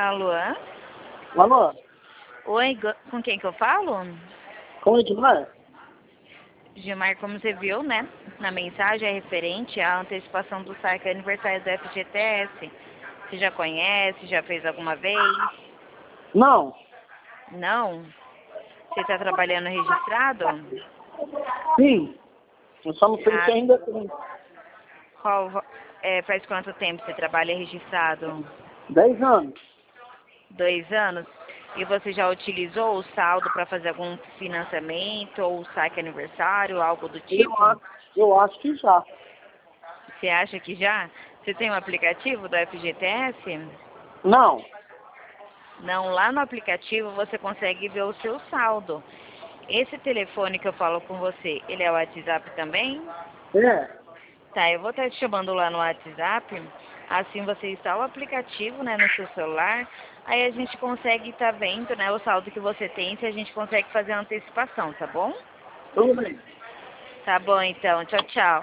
Alô? Alô? Oi, com quem que eu falo? Com o Edmar? Gilmar, como você viu, né? Na mensagem é referente à antecipação do saque aniversário do FGTS. Você já conhece? Já fez alguma vez? Não. Não? Você está trabalhando registrado? Sim. Eu só não sei se Ah, ainda tem. faz quanto tempo você trabalha registrado? 10 anos. 2 anos? E você já utilizou o saldo para fazer algum financiamento ou saque aniversário, algo do tipo? Eu acho que já. Você acha que já? Você tem um aplicativo do FGTS? Não. Não, lá no aplicativo você consegue ver o seu saldo. Esse telefone que eu falo com você, ele é o WhatsApp também? É. Tá, eu vou estar te chamando lá no WhatsApp. Assim você instala o aplicativo, né, no seu celular. Aí a gente consegue estar vendo, né, o saldo que você tem, se a gente consegue fazer a antecipação, tá bom? Tudo bem. Tá bom então. Tchau, tchau.